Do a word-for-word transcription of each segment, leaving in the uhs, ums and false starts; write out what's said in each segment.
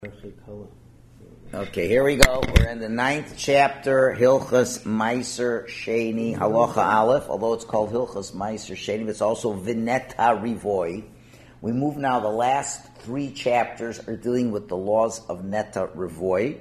Okay, here we go. We're in the ninth chapter, Hilchas Meiser Sheni Halacha Aleph. Although it's called Hilchas Meiser Sheni, it's also Vineta Rivoi. We move now. The last three chapters are dealing with the laws of Neta Rivoi.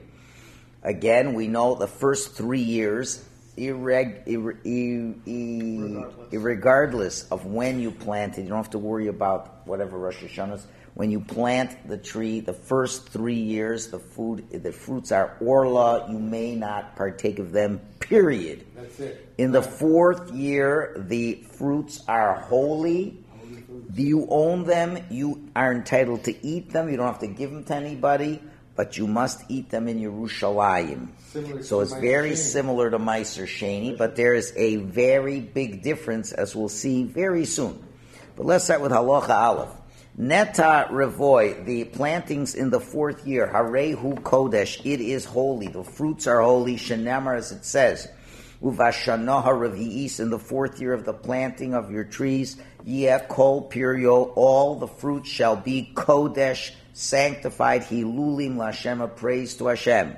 Again, we know the first three years, irreg, ir, ir, ir, regardless of when you planted, you don't have to worry about whatever Rosh Hashanah is. When you plant the tree, the first three years, the food, the fruits are orla. You may not partake of them. Period. That's it. In the fourth year, the fruits are holy. Do you own them? You are entitled to eat them. You don't have to give them to anybody, but you must eat them in Yerushalayim. Similar so it's very Sheni. similar to Meiser Sheni, but there is a very big difference, as we'll see very soon. But let's start with Halacha Aleph. Neta Revoy, the plantings in the fourth year, Harehu Kodesh, it is holy. The fruits are holy. Shenemar, as it says, Uvashanoha Revi'is, in the fourth year of the planting of your trees, Yeh Kol Pirio, all the fruits shall be Kodesh, sanctified, Hilulim Lashem, praise to Hashem.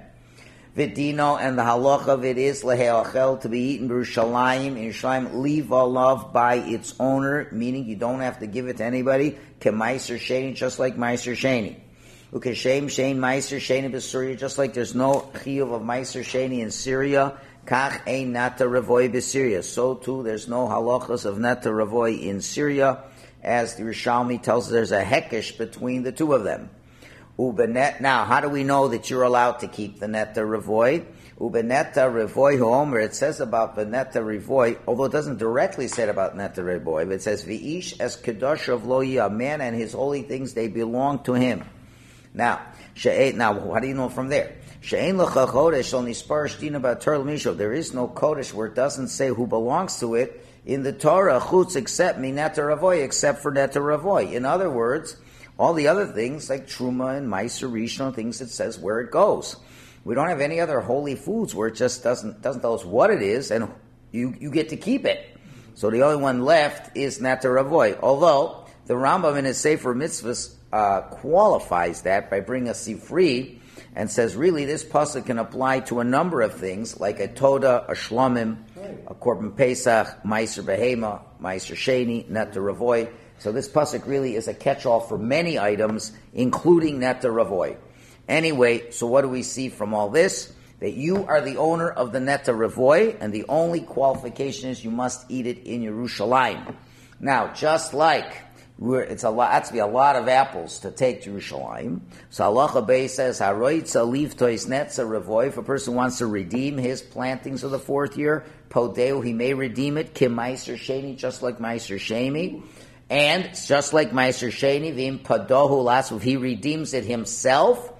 Vidino, and the halacha of it is leheachel, to be eaten b'Yerushalayim, in Yerushalayim, leave a love by its owner, meaning you don't have to give it to anybody. K'meiser sheni, just like meiser sheni. Ukeshem shein meiser sheni b'Syria, just like there's no chiyuv of meiser sheni in Syria. Kach ein nata revoy b'Syria. So too, there's no halachas of nata revoy in Syria, as the Rishalmi tells us there's a hekesh between the two of them. Ubenet. Now, how do we know that you're allowed to keep the neta revoy? Ubeneta revoy homer. It says about the neta revoy, although it doesn't directly say it about neta revoy, but it says v'ish es kedosh of loyi, a man and his holy things, they belong to him. Now, she'et. Now, how do you know from there? She'ein lecha chodesh al nispar shtina b'Torah l'misho. There is no kodesh where it doesn't say who belongs to it in the Torah chutz except mi neta revoy, except for neta revoy. In other words, all the other things like Truma and Meiser Rishon, things it says where it goes. We don't have any other holy foods where it just doesn't doesn't tell us what it is, and you you get to keep it. So the only one left is Nata Ravoy. Although the Rambam in his Sefer Mitzvahs uh, qualifies that by bringing a Sifri and says really this pasuk can apply to a number of things like a Toda, a Shlomim, a Korban Pesach, Meiser Behema, Meiser Sheni, Nata Ravoy. So this pasuk really is a catch-all for many items, including neta ravoy. Anyway, so what do we see from all this? That you are the owner of the neta ravoy, and the only qualification is you must eat it in Yerushalayim. Now, just like we're, it's a lot, has to be a lot of apples to take to Yerushalayim. So Halacha Bey says, "Haroitza livtois netza ravoy." If a person wants to redeem his plantings of the fourth year, podeu, he may redeem it. Kim meiser sheni, just like meiser sheni. And just like Meiser Sheni, Vim Padohu Lasu, he redeems it himself.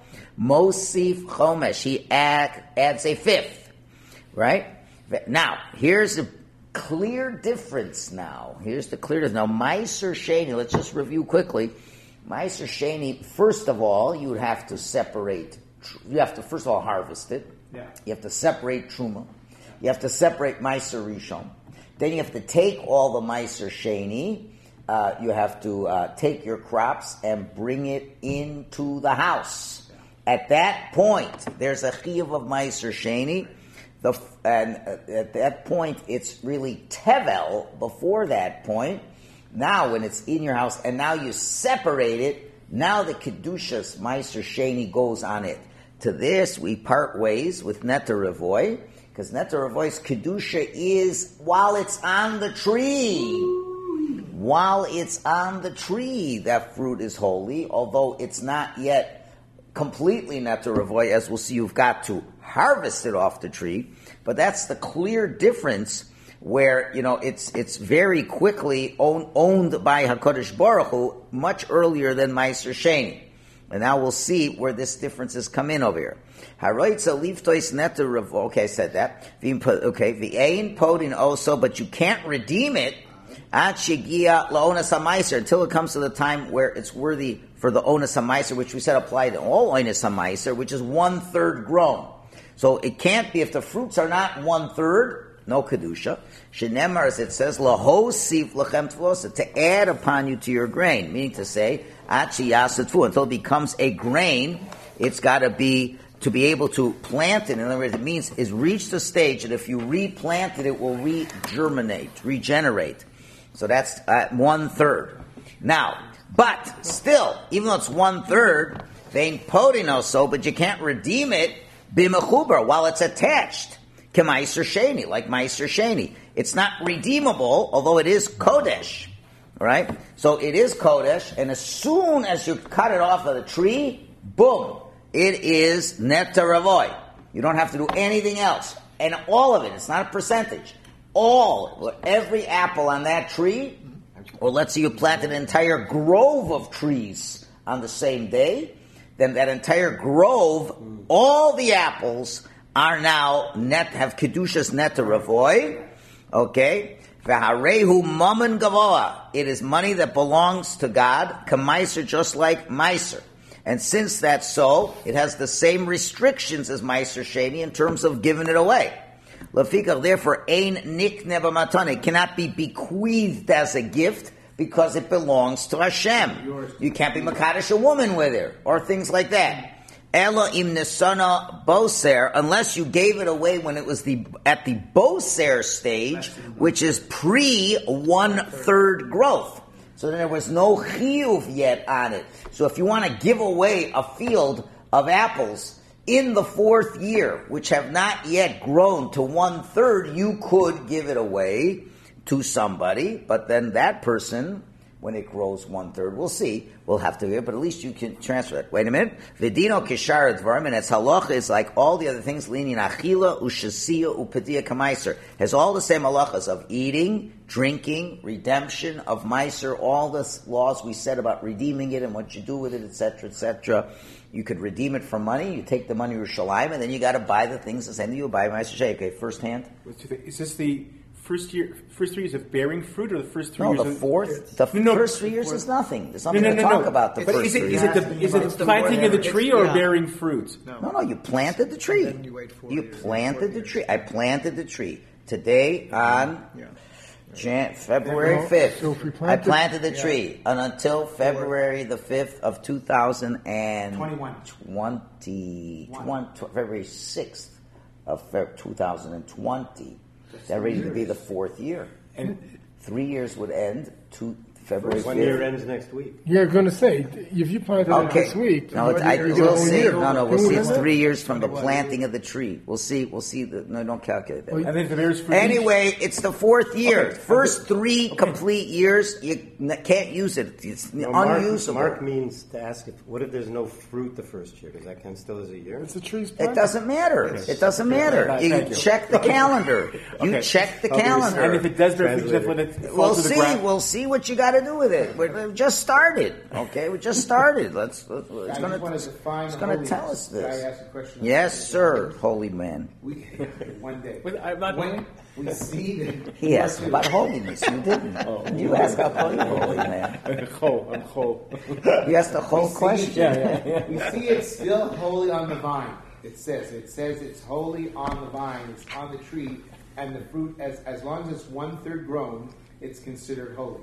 Mosif Chomesh, he add, adds a fifth. Right? Now, here's the clear difference now. Here's the clear difference. Now, Meiser Sheni, let's just review quickly. Meiser Sheni, first of all, you would have to separate, you have to first of all harvest it. Yeah. You have to separate Truma. You have to separate Meiser Rishon. Then you have to take all the Meiser Sheni. Uh, you have to uh, take your crops and bring it into the house. At that point, there's a chiyuv of Meiser Sheni. The, and uh, at that point, it's really tevel before that point. Now, when it's in your house, and now you separate it, now the kedushas Meiser Sheni goes on it. To this, we part ways with Neta Revoy, because Neta Revoy's kedusha is while it's on the tree. While it's on the tree, that fruit is holy, although it's not yet completely neta revoy, as we'll see, you've got to harvest it off the tree. But that's the clear difference where, you know, it's it's very quickly own, owned by HaKadosh Baruch Hu much earlier than Meiser Sheni. And now we'll see where this differences come in over here. Haroitza livtois neta revoy. Okay, I said that. Okay, v'ein podin also, but you can't redeem it At shegia la'onas hamaiser, until it comes to the time where it's worthy for the onas hamaiser, which we said applied to all onas hamaiser, which is one third grown. So it can't be if the fruits are not one third, no kedusha. Shenemar, as it says, lahosif lachem tvosa, to add upon you to your grain, meaning to say at sheyasatvu, until it becomes a grain it's got to be, to be able to plant it, in other words, it means is reach the stage that if you replant it, it will re-germinate, regenerate. So that's uh, one-third. Now, but still, even though it's one-third, vein podino so, but you can't redeem it bimechuber while it's attached. K'maiser sheni, like maiser sheni. It's not redeemable, although it is kodesh. Right? So it is kodesh, and as soon as you cut it off of the tree, boom, it is neta ravoy. You don't have to do anything else. And all of it, it's not a percentage. All, every apple on that tree, or let's say you planted an entire grove of trees on the same day, then that entire grove, all the apples are now net, have kedushas neta ravoy, okay? V'harehu mammon gavoa. It is money that belongs to God, k'maiser, just like maiser. And since that's so, it has the same restrictions as maiser sheni in terms of giving it away. Lafikach, therefore, ein nikne b'matane. It cannot be bequeathed as a gift because it belongs to Hashem. You can't be makadosh a woman with it, or things like that. Ela im nesana boser, unless you gave it away when it was the at the boser stage, which is pre one third growth. So then there was no chiyuv yet on it. So if you want to give away a field of apples in the fourth year, which have not yet grown to one third, you could give it away to somebody, but then that person, when it grows one third, we'll see. We'll have to hear, but at least you can transfer it. Wait a minute. Vidino kishar dvarim, and its halacha is like all the other things. Leaning achila ushasiya upadia kamaiser has all the same halachas of eating, drinking, redemption of meiser. All the laws we said about redeeming it and what you do with it, et cetera, et cetera. You could redeem it for money. You take the money to Yerushalayim, and then you got to buy the things the same that you buy meiser shay. Okay, first hand. Is this the First year, first three years of bearing fruit, or the first three no, years? No, the of, fourth. The no, first three years is nothing. There's nothing no, no, to no, talk no. about. The but first is it, three is years. it the, is it the planting of the tree or yeah. bearing fruit? No. no, no. You planted the tree. And then you wait four you years, planted the years. tree. I planted the tree today on yeah. Jan- February fifth. So if we I planted, planted the yeah. tree, and until February the fifth of two thousand and twenty-one, twenty, twenty, February sixth of two thousand and twenty. They're ready to be the fourth year. And three years would end to February fifth. One year ends next week. You're going to say, if you planted okay. it this week, no, it's, I, you're we'll going see. year. No, no, we'll Can see. we It's do three years from the planting of the tree. We'll see. We'll see. The, no, don't calculate that. and then if there's fruit. Anyway, it's the fourth year. Okay. First three okay. complete years, you n- can't use it. It's No, unusable. Mark, Mark means to ask if what if there's no fruit the first year? Does that count still as a year? It's a tree's It planted. doesn't matter. Yes. It doesn't Okay. matter. Thank You, you. check the calendar. You Okay. check the Okay. calendar. And if it does bear fruit, Translated. when it falls We'll to the see. ground. We'll see what you got to do with it. We're, we've just started. Okay, we just started. Let's. let's it's I going just want to define It's going to holiness. tell us Could I this. ask a question? Yes, sir, holy man. We, one day. But I'm not- when we see that He asked about holiness. You didn't. You asked about holy, holy man. I'm whole. I'm whole. You asked the whole we see- question. Yeah, yeah, we see it's still holy on the vine. It says it says it's holy on the vine. It's on the tree, and the fruit as as long as it's one third grown, it's considered holy.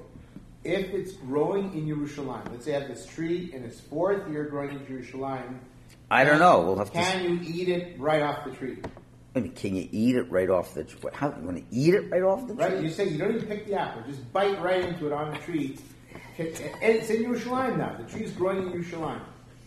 If it's growing in Yerushalayim, let's say I have this tree in its fourth year growing in Yerushalayim. I don't know. We'll have to. Can you eat it right off the tree? I mean, can you eat it right off the tree? How you want to eat it right off the tree? Right? You say you don't even pick the apple; just bite right into it on the tree. And it's in Yerushalayim now. The tree's growing in Yerushalayim.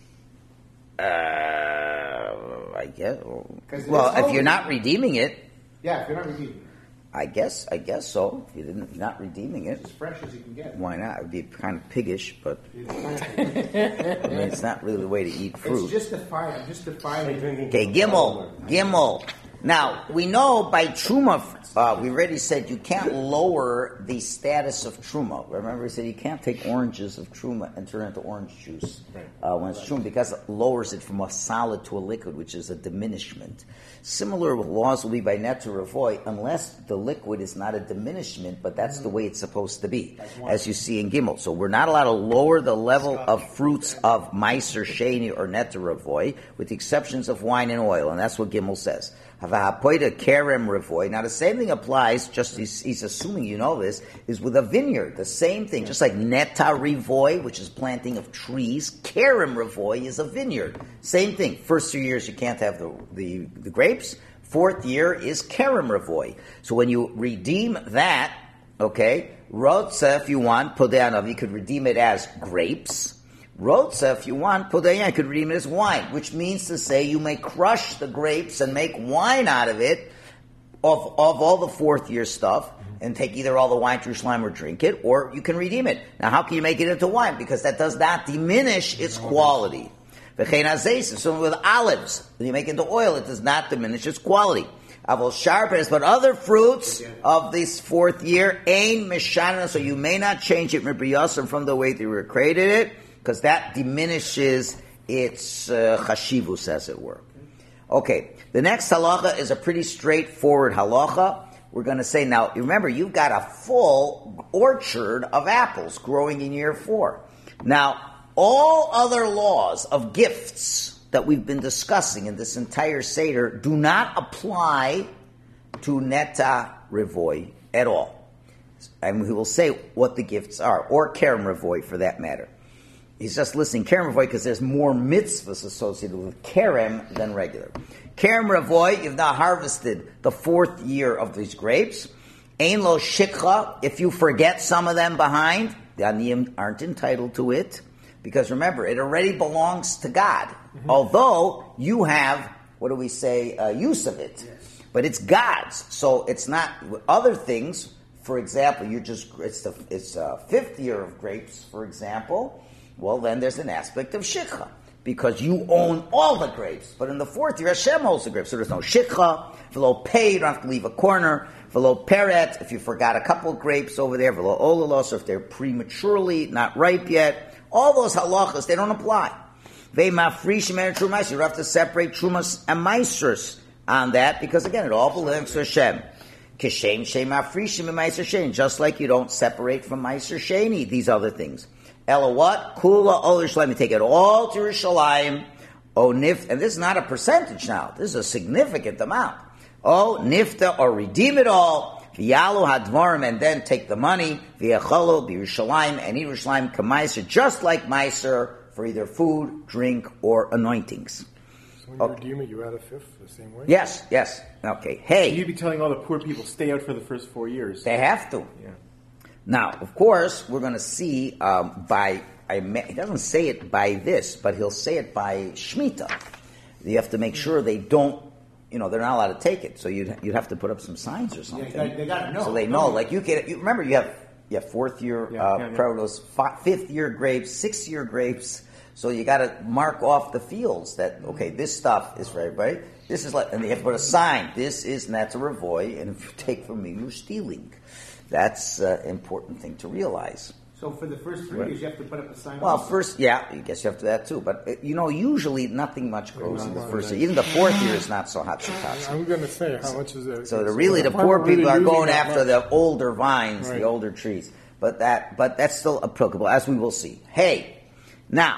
Uh, I guess. Because Well, it's if holy. you're not redeeming it, Yeah, if you're not redeeming it, I guess. I guess so. If you didn't, you're not redeeming it, it's as fresh as you can get. why not? It would be kind of piggish, but It's I mean, it's not really the way to eat fruit. just a fire. I'm just defining. Okay, Gimel, Gimel. Now, we know by Truma, uh, we already said you can't lower the status of Truma. Remember, we said you can't take oranges of Truma and turn it into orange juice uh, when it's Truma, because it lowers it from a solid to a liquid, which is a diminishment. Similar laws will be by Netter Avoy, unless the liquid is not a diminishment, but that's the way it's supposed to be, as you see in Gimel. So we're not allowed to lower the level of fruits of Meiser, Sheni, or Netter Avoy, with the exceptions of wine and oil, and that's what Gimel says. But v'hapoida kerem revoy. Now the same thing applies, just he's, he's assuming you know this, is with a vineyard. The same thing, just like neta revoy, which is planting of trees, kerem revoy is a vineyard. Same thing. First two years you can't have the, the, the grapes. Fourth year is kerem revoy. So when you redeem that, okay, rotza, if you want, podeanov, you could redeem it as grapes. Rotza, if you want, podeyan, you could redeem it as wine, which means to say you may crush the grapes and make wine out of it, of, of all the fourth year stuff, and take either all the wine to Yerushalayim or drink it, or you can redeem it. Now, how can you make it into wine? Because that does not diminish its quality. So with olives, when you make it into oil, it does not diminish its quality. Avol sharpens, but other fruits of this fourth year, ain mishana, so you may not change it from the way that you created it, because that diminishes its uh, chashivus, as it were. Okay, the next halacha is a pretty straightforward halacha. We're going to say, now, remember, you've got a full orchard of apples growing in year four. Now, all other laws of gifts that we've been discussing in this entire Seder do not apply to neta revoy at all. And we will say what the gifts are, or kerem revoy for that matter. He's just listing kerem revoy because there's more mitzvahs associated with kerem than regular. Kerem revoy, you've now harvested the fourth year of these grapes. Ein lo shikha, if you forget some of them behind, the aniyim aren't entitled to it. Because remember, it already belongs to God. Mm-hmm. Although you have, what do we say, uh, use of it. Yes. But it's God's. So it's not other things. For example, you just it's the it's a fifth year of grapes, for example. Well, then there's an aspect of shikha. Because you own all the grapes. But in the fourth year, Hashem holds the grapes. So there's no shikha. V'lo pei, you don't have to leave a corner. V'lo peret, if you forgot a couple of grapes over there. V'lo olalos, if they're prematurely not ripe yet. All those halachas, they don't apply. They mafrishim and true meiser. You have to separate trumas and meisers on that because again, it all belongs to Hashem. Kishem shem mafrishim and meiser sheni. Just like you don't separate from meiser sheni these other things. Ella what? Kula ol Yerushalayim. You take it all to Yerushalayim. Oh nif, and this is not a percentage now. This is a significant amount. Oh nifta, or redeem it all. V'yalu hadvarim, and then take the money, v'yacholu b'Yerushalayim, and eat Yerushalayim k'maiser, just like meiser, for either food, drink, or anointings. So when you okay. redeem it, you add a fifth the same way? Yes, yes. Okay, hey. So you'd be telling all the poor people, stay out for the first four years. They have to. Yeah. Now, of course, we're going to see um, by, I may, he doesn't say it by this, but he'll say it by Shemitah. You have to make sure they don't, you know, they're not allowed to take it. So you'd, you'd have to put up some signs or something. Yeah, they got to know. So they know. Like you can, you, remember you have, you have fourth year yeah, uh, yeah, yeah. produce, fi- fifth year grapes, sixth year grapes. So you got to mark off the fields that, okay, this stuff is for everybody. This is like, and they have to put a sign. This is neta revoy, and if you take from me, you're stealing. That's an uh, important thing to realize. So for the first three Right. years, you have to put up a sign. Well, also? first, yeah, I guess you have to do that too. But, uh, you know, usually nothing much grows in the first year. Even the fourth year is not so hot. So hot. I'm going to say, how much is it? So the, really, the poor really people are going using after the older vines, Right. the older trees. But that, but that's still applicable, as we will see. Hey, now,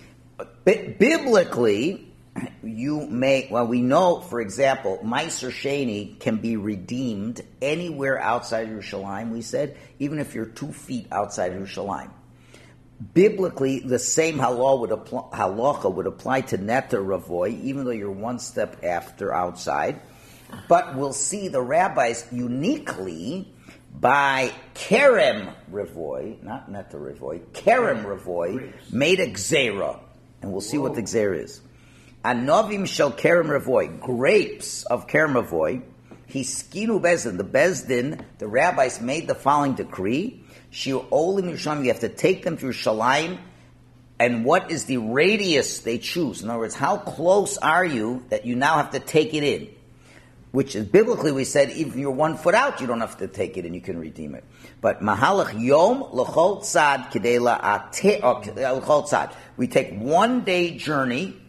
bi- biblically, you may, well, we know, for example, Meiser Sheni can be redeemed anywhere outside Yerushalayim, we said, even if you're two feet outside Yerushalayim. Biblically, the same halacha would apply, halacha would apply to neta revoy, even though you're one step after outside. But we'll see the rabbis uniquely by kerem revoy, not neta revoy, kerem revoy, made a gzera. And we'll see Whoa. what the gzera is. Anovim shel kerem revoy, grapes of kerem revoy, hiskinu bezdin, the bezdin, the rabbis made the following decree, shiu olim Yerushalayim, you have to take them to Yerushalayim, and what is the radius they choose? In other words, how close are you that you now have to take it in? Which is, biblically we said, even if you're one foot out, you don't have to take it and you can redeem it. But mahalach yom l'chol tzad kidei la'ateh, l'chol tzad. We take one day journey,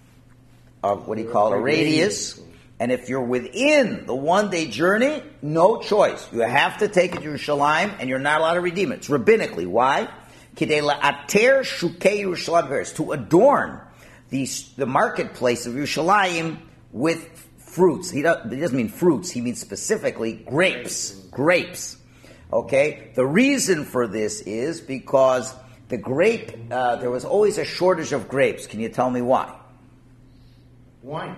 of what do you call it, a radius, and if you're within the one day journey, no choice. You have to take it to Yerushalayim, and you're not allowed to redeem it. It's rabbinically. Why? Kidei la'ater shukei Yerushalayim, to adorn the, the marketplace of Yerushalayim with fruits. He, does, he doesn't mean fruits. He means specifically grapes. Grapes. Okay? The reason for this is because the grape, uh, there was always a shortage of grapes. Can you tell me why? Wine.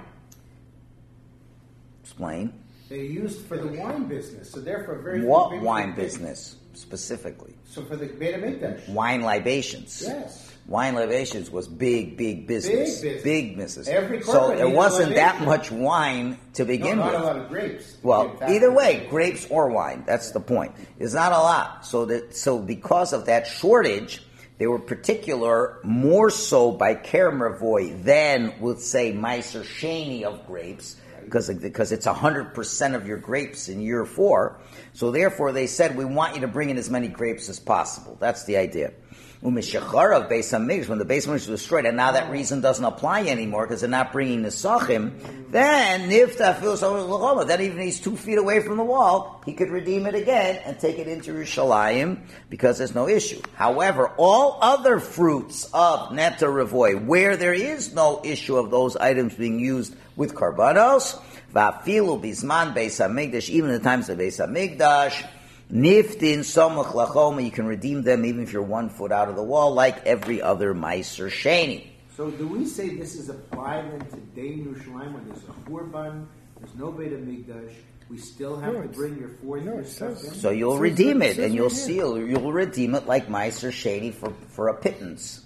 Explain. They're used for the wine business, so therefore very What big, wine big, big, business, specifically? So for the Beit HaMikdash. Wine libations. Yes. Wine libations was big, big business. Big business. Big business. Every so corporate there needs wasn't a that libation. much wine to begin no, not with. a lot of grapes. Well, either way, grapes or wine. That's the point. It's not a lot. So that so because of that shortage, they were particular more so by Kerem Ravoy than would say Meiser Sheni of grapes, because because it's a hundred percent of your grapes in year four. So therefore, they said we want you to bring in as many grapes as possible. That's the idea. Umeshachar of Beis Hamikdash, when the Beis Hamikdash was destroyed, and now that reason doesn't apply anymore because they're not bringing the Sachim, then Nifta feels over then even he's two feet away from the wall, he could redeem it again and take it into Yerushalayim because there's no issue. However, all other fruits of Neta Revoy, where there is no issue of those items being used with Karbanos, Vafilu Bisman Beis Hamikdash, even in the times of Beis Hamikdash, Niftin Somach Lachoma, you can redeem them even if you're one foot out of the wall, like every other Meiser Sheni. So do we say this is applied then today in Yerushalayim when there's a Churban, there's no Beit HaMikdash, we still have No, to bring your fourth no, year it stuff says- in? So you'll Says redeem right- it, says and you'll right here. seal. You'll redeem it like Meiser Sheni for, for a pittance,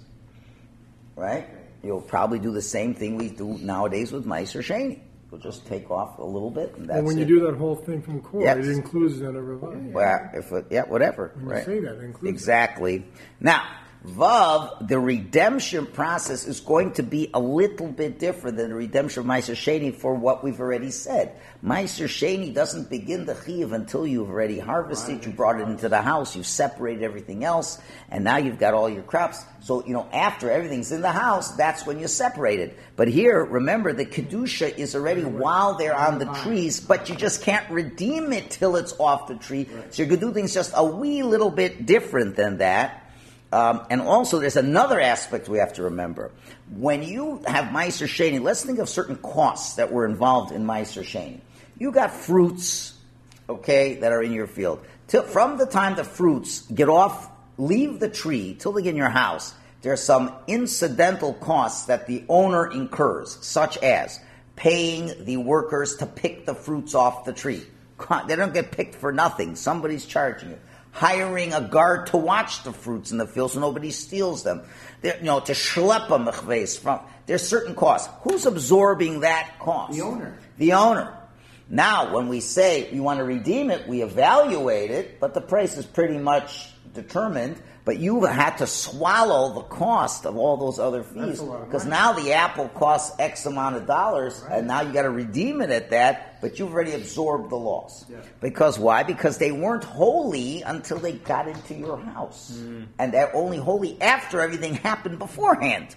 right? You'll probably do the same thing we do nowadays with Meiser Sheni. We'll just take off a little bit, and that's And when you it. do that whole thing from core, Yes. it includes that a revival. Well, if it, yeah, whatever. When you right. say that, it includes Exactly. Now, Vav, the redemption process is going to be a little bit different than the redemption of Meiser Sheni for what we've already said. Meiser Sheni doesn't begin the chiyuv until you've already harvested, you brought it into the house, you've separated everything else, and now you've got all your crops. So, you know, after everything's in the house, that's when you separate it. But here, remember, the Kedusha is already while they're on the trees, but you just can't redeem it till it's off the tree. So you're going to do things just a wee little bit different than that. Um, and also, there's another aspect we have to remember. When you have Meiser Sheni, let's think of certain costs that were involved in Meiser Sheni. You got fruits, okay, that are in your field. Till, from the time the fruits get off, leave the tree, till they get in your house, there are some incidental costs that the owner incurs, such as paying the workers to pick the fruits off the tree. They don't get picked for nothing. Somebody's charging you. Hiring a guard to watch the fruits in the field so nobody steals them. They're, you know, to schlep them from. There's certain costs. Who's absorbing that cost? The owner. The owner. Now, when we say we want to redeem it, we evaluate it, but the price is pretty much determined. But you had to swallow the cost of all those other fees because now the apple costs X amount of dollars, right, and now you got to redeem it at that. But you've already absorbed the loss. Yeah. Because why? Because they weren't holy until they got into your house, mm. and they're only holy after everything happened beforehand.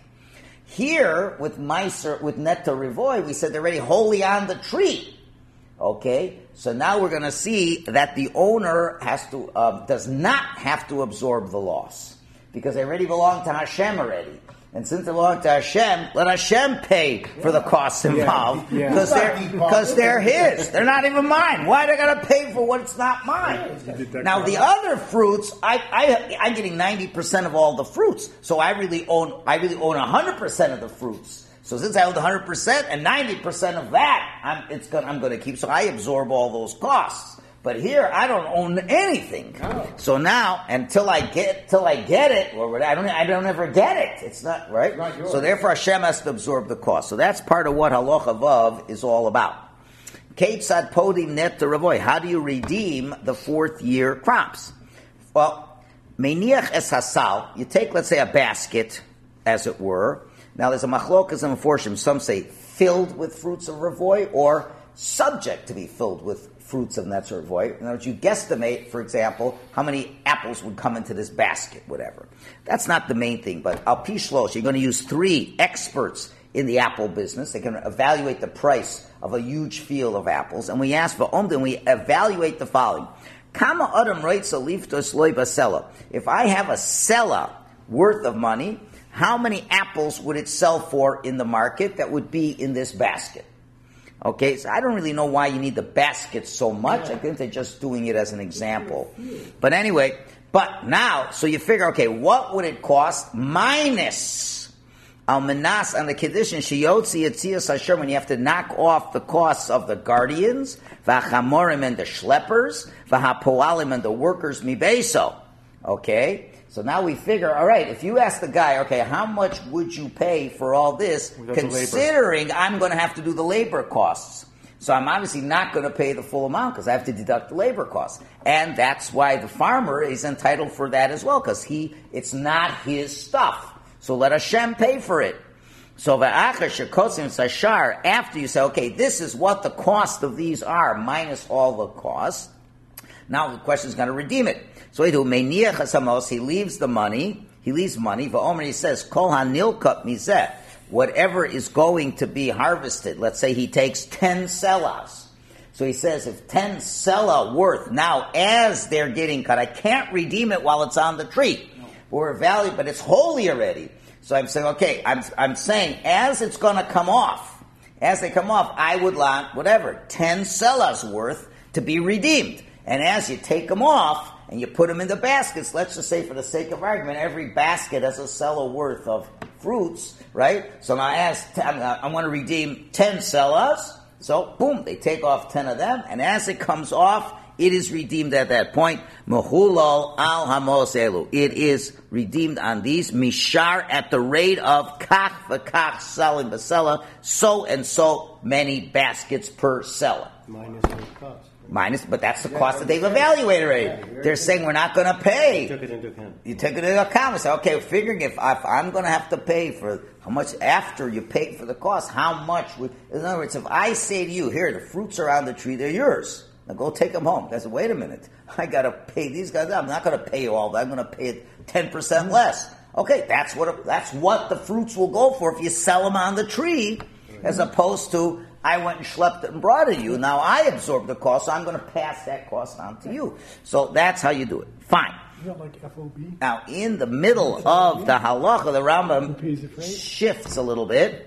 Here with Meiser, with Neta Revoy, we said they're already holy on the tree. Okay, so now we're going to see that the owner has to uh, does not have to absorb the loss because they already belong to Hashem already, and since they belong to Hashem, let Hashem pay for the costs involved because yeah. yeah. they're because they're His. They're not even mine. Why they got to pay for what's not mine? Now the other fruits, I, I I'm getting ninety percent of all the fruits, so I really own I really own a hundred percent of the fruits. So since I own one hundred percent and ninety percent of that, I'm, it's gonna, I'm going to keep. So I absorb all those costs. But here, I don't own anything. No. So now, until I get, till I get it, or I don't, I don't ever get it. It's not right. It's not yours. So therefore, Hashem has to absorb the cost. So that's part of what Halacha Vav is all about. Keitzad podim net to Ravoy. How do you redeem the fourth year crops? Well, meiniach es hasal. You take, let's say, a basket, as it were. Now, there's a machlokas and forshim. Some say filled with fruits of Ravoy or subject to be filled with fruits of Netzer Ravoy. In other words, you guesstimate, for example, how many apples would come into this basket, whatever. That's not the main thing, but al pi shlosh, you're going to use three experts in the apple business. They can evaluate the price of a huge field of apples. And we ask for omdin, we evaluate the following. Kama adam reitza liftos loy basela. If I have a sela worth of money, how many apples would it sell for in the market that would be in this basket? Okay, so I don't really know why you need the basket so much. I think they're just doing it as an example. But anyway, but now, so you figure, okay, what would it cost minus al-manas on the condition sheyotzi yetzias hashem, when you have to knock off the costs of the guardians, v'chamorim and the schleppers, v'hapoalim and the workers mibeso. Okay? So now we figure, all right, if you ask the guy, okay, how much would you pay for all this, Without considering I'm going to have to do the labor costs? So I'm obviously not going to pay the full amount because I have to deduct the labor costs. And that's why the farmer is entitled for that as well, because he it's not his stuff. So let Hashem pay for it. So after you say, okay, this is what the cost of these are, minus all the costs, now the question is going to redeem it. So he leaves the money, he leaves money, he says, Kol hanilkat mizeh, whatever is going to be harvested, let's say he takes ten sellas. So he says, if ten selah worth, now as they're getting cut, I can't redeem it while it's on the tree. No. We're valued, but it's holy already. So I'm saying, okay, I'm, I'm saying, as it's going to come off, as they come off, I would want, whatever, ten sellahs worth to be redeemed. And as you take them off, and you put them in the baskets, let's just say for the sake of argument, every basket has a selah worth of fruits, right? So now as I want to redeem ten sellahs, so boom, they take off ten of them, and as it comes off, it is redeemed at that point. Mehulal al hamos elu. It is redeemed on these mishar at the rate of kach v'kach salim b'selah, so and so many baskets per selah. Minus the cost. Minus, but that's the cost that they've evaluated already. They're saying we're not going to pay. You took it into account. You take it into account. You say, okay, figuring if, if I'm going to have to pay for how much after you pay for the cost, how much would, in other words, if I say to you, here, the fruits are on the tree, they're yours. Now go take them home. I said, wait a minute. I got to pay these guys. I'm not going to pay you all that. I'm going to pay it ten percent less. Okay, that's what, that's what the fruits will go for if you sell them on the tree, as opposed to, I went and schlepped it and brought it to you. Now I absorb the cost, so I'm going to pass that cost on to you. So that's how you do it. Fine. Is that like F O B? Now, in the middle of the halacha, the Rambam shifts a little bit.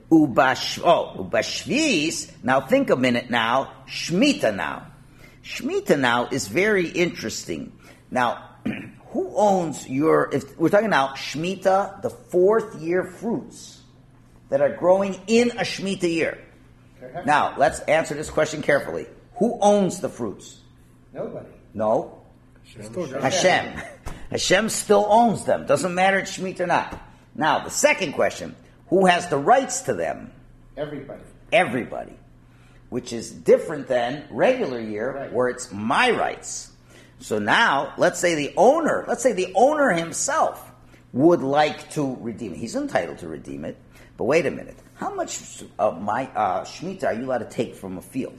Ubash, oh, ubashvis. Now think a minute now. Shemitah now. Shemitah now is very interesting. Now, who owns your, if we're talking now, Shemitah, the fourth year fruits that are growing in a Shemitah year. Now, let's answer this question carefully. Who owns the fruits? Nobody. No. Hashem. Hashem. Hashem still owns them. Doesn't matter if Shemitah or not. Now, the second question. Who has the rights to them? Everybody. Everybody. Which is different than regular year, Right. where it's my rights. So now, let's say the owner, let's say the owner himself would like to redeem it. He's entitled to redeem it. But wait a minute. How much of my uh, Shemitah are you allowed to take from a field?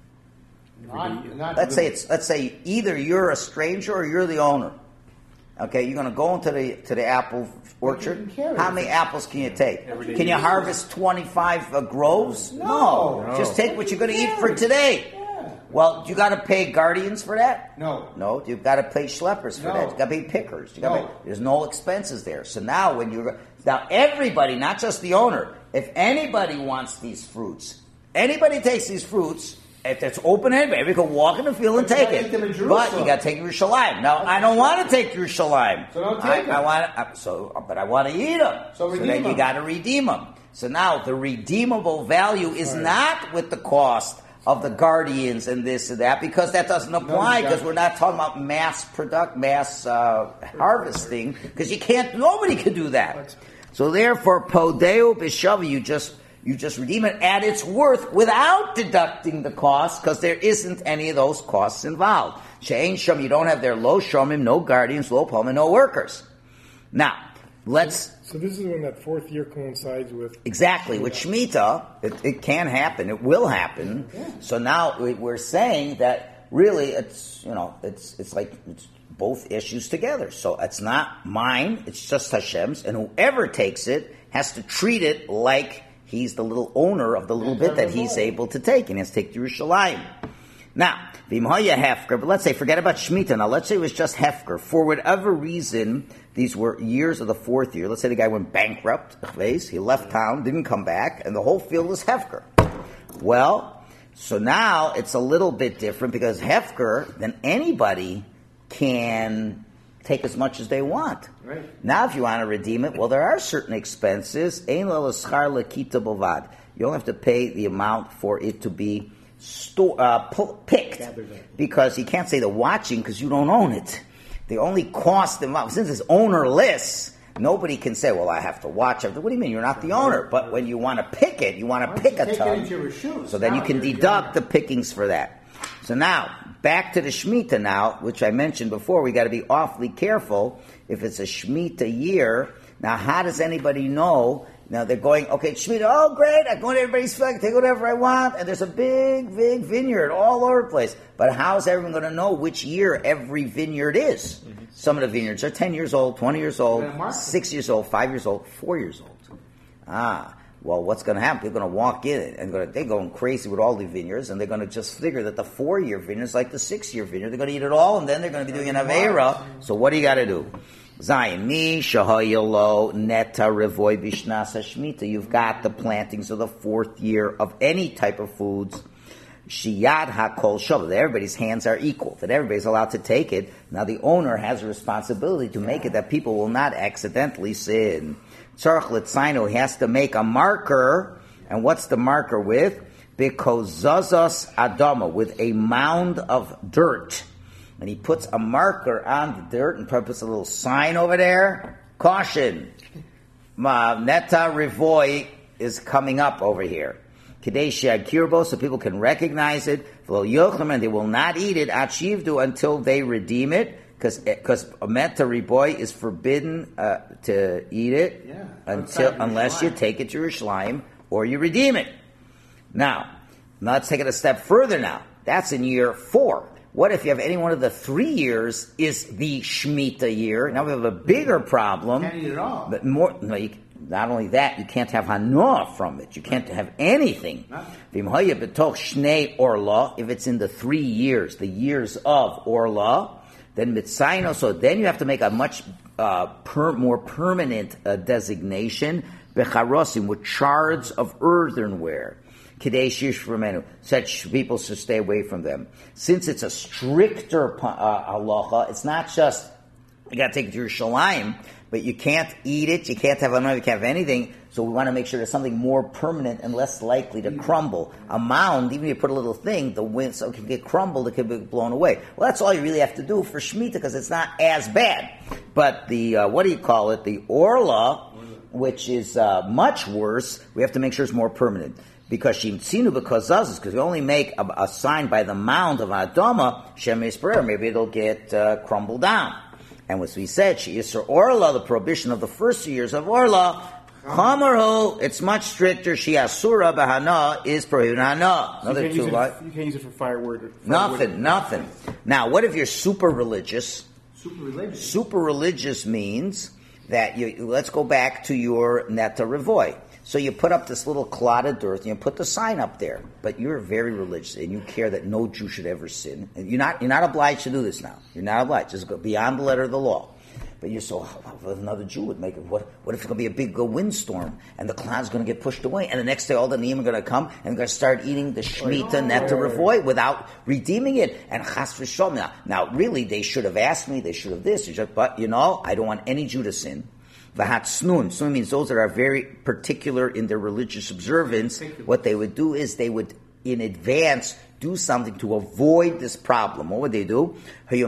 Not, not Let's say it's let's say either you're a stranger or you're the owner. Okay, you're going to go into the to the apple orchard. you can carry How it. many apples can you take? Every day Can you you harvest twenty-five uh, groves? No. No. Just take what you're going to eat for Carry. today. Yeah. Well, you got to pay guardians for that? No. No, you've got to pay schleppers for No. that. You got to pay pickers. You gotta No. pay, there's no expenses there. So now when you're now everybody, not just the owner, if anybody wants these fruits, anybody takes these fruits. If it's open ended, everybody can walk in the field and But you take gotta it. take them in But Jerusalem. you got to take Yerushalayim. Now I don't want to take Yerushalayim. So don't I, take 'em. I want to, so, but I want to eat them. So redeem then you 'em. got to redeem them. So now the redeemable value is not with the cost of the guardians and this and that, because that doesn't apply, because we're not talking about mass product, mass uh, harvesting, because you can't. Nobody can do that. So therefore, podeo b'shavi, you just you just redeem it at its worth without deducting the cost, because there isn't any of those costs involved. She'ein shom, you don't have there lo shomim, no guardians, lo palmim, no workers. Now, let's. So this is when that fourth year coincides with... Exactly. With Shemitah, it, it can happen. It will happen. Yeah. So now we- we're saying that really it's, you know, it's it's like it's both issues together. So it's not mine, it's just Hashem's, and whoever takes it has to treat it like he's the little owner of the little bit that he's able to take, and he has to take Yerushalayim. Now, V'imhaya hefker, but let's say, forget about Shemitah now, let's say it was just hefker. For whatever reason, these were years of the fourth year. Let's say the guy went bankrupt, he left town, didn't come back, and the whole field was hefker. Well, so now it's a little bit different because Hefker, then anybody can take as much as they want. Right. Now, if you want to redeem it, well, there are certain expenses. Ein lo l'schar l'kita bovad. You only have to pay the amount for it to be sto- uh, pu- picked, because you can't say the watching because you don't own it. The only cost involved, since it's ownerless, nobody can say, well, I have to watch it. What do you mean? You're not the owner. But when you want to pick it, you want to pick a ton. So then you can deduct the pickings for that. So now, back to the Shemitah now, which I mentioned before, we got to be awfully careful. If it's a Shemitah year, now how does anybody know? Now they're going, okay, Shemitah, oh great, I go to everybody's field, I can take whatever I want, and there's a big, big vineyard all over the place. But how's everyone going to know which year every vineyard is? Mm-hmm. Some of the vineyards are ten years old, twenty years old, six years old, five years old, four years old. Ah, well, what's going to happen? They're going to walk in and gonna, they're going crazy with all the vineyards, and they're going to just figure that the four-year vineyard is like the six-year vineyard. They're going to eat it all, and then they're going to be doing an Aveira. So what do you got to do? Zion, mi shahayalo neta revoy bishnasa shmita. You've got the plantings of the fourth year of any type of foods. Shiyad hakol shav. That everybody's hands are equal. That everybody's allowed to take it. Now the owner has a responsibility to make it that people will not accidentally sin. Tzarech l'tzayno, he has to make a marker. And what's the marker with? Because zazas adama, with a mound of dirt. And he puts a marker on the dirt and puts a little sign over there. Caution. Ma neta rivoy is coming up over here. Kadeshia kirbo, so people can recognize it. And they will not eat it achivdu until they redeem it. Because because meta riboy is forbidden uh, to eat it yeah, until unless you take it to Yerushalayim or you redeem it. Now, now, let's take it a step further now. That's in year four. What if you have any one of the three years is the Shemitah year? Now we have a bigger problem. You can't eat it all. But more, no, you, not only that, you can't have hanoah from it. You can't have anything. If it's in the three years, the years of Orla, then mitzayno, so then you have to make a much uh, per, more permanent uh, designation, becharosim, with shards of earthenware. Such people should stay away from them. Since it's a stricter uh, halacha, it's not just you got to take it to Yerushalayim, but you can't eat it, you can't have a you can't have anything. So we want to make sure there's something more permanent and less likely to crumble. A mound, even if you put a little thing, the wind so it can get crumbled, it can be blown away. Well, that's all you really have to do for Shemitah because it's not as bad. But the uh, what do you call it? The Orla, which is uh, much worse, we have to make sure it's more permanent. Because Shimtzinu because because we only make a, a sign by the mound of Adama, Shem Yisrael, maybe it'll get uh, crumbled down. And as we said, She Yisra Orla, the prohibition of the first years of Orla, Chamarhu, it's much stricter. She Asura Bahana is prohibited Hana. So Another you two, can't, right? use it, you can't use it for firewood. Or Nothing, nothing. Now, what if you're super religious? Super religious. Super religious means that you, let's go back to your Neta Revoy. So you put up this little clod of dirt and you put the sign up there. But you're very religious and you care that no Jew should ever sin. And you're not, you're not obliged to do this now. You're not obliged. Just go beyond the letter of the law. But you're so, oh, another Jew would make it. What, what if it's going to be a big uh, windstorm and the cloud's going to get pushed away and the next day all the Ne'im are going to come and they're going to start eating the Shemitah Neta Revoy without redeeming it. And Chas v'Shalom. Now, now, really, they should have asked me, they should have this, but you know, I don't want any Jew to sin. V'hatsnun. Snun means those that are very particular in their religious observance. What they would do is they would, in advance, do something to avoid this problem. What would they do? They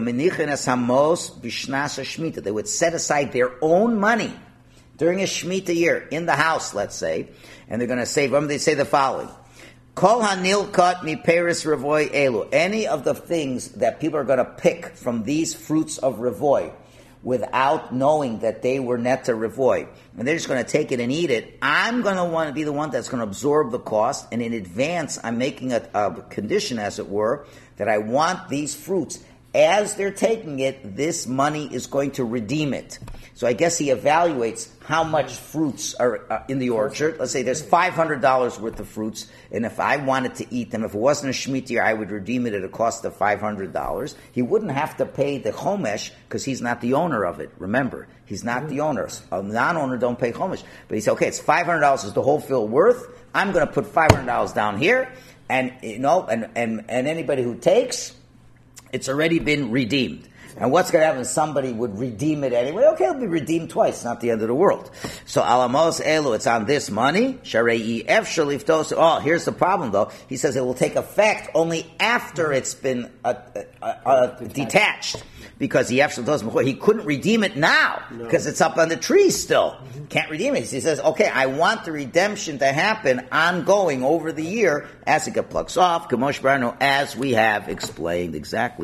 would set aside their own money during a Shemitah year in the house, let's say, and they're going to save them. They say the following. Kol hanilkat mi peris revoy elu. Any of the things that people are going to pick from these fruits of revoy, without knowing that they were neta revoy, and they're just going to take it and eat it, I'm going to want to be the one that's going to absorb the cost, and in advance I'm making a, a condition, as it were, that I want these fruits. As they're taking it, this money is going to redeem it. So I guess he evaluates how much fruits are uh, in the orchard. Let's say there's five hundred dollars worth of fruits, and if I wanted to eat them, if it wasn't a Shemitah year, I would redeem it at a cost of five hundred dollars. He wouldn't have to pay the chomesh because he's not the owner of it. Remember, he's not the owner. A non-owner don't pay chomesh. But he said, okay, it's five hundred dollars. Is the whole field worth? I'm going to put five hundred dollars down here, and you know, and, and, and anybody who takes, it's already been redeemed. And what's going to happen? Somebody would redeem it anyway. Okay, it'll be redeemed twice. Not the end of the world. So alamos elu, it's on this money. Sharei ef shaliftos. Oh, here's the problem though. He says it will take effect only after it's been uh, uh, uh, detached. Because he actually he couldn't redeem it now because no. it's up on the tree still. Mm-hmm. Can't redeem it. He says, okay, I want the redemption to happen ongoing over the year as it gets plucked off, as we have explained exactly.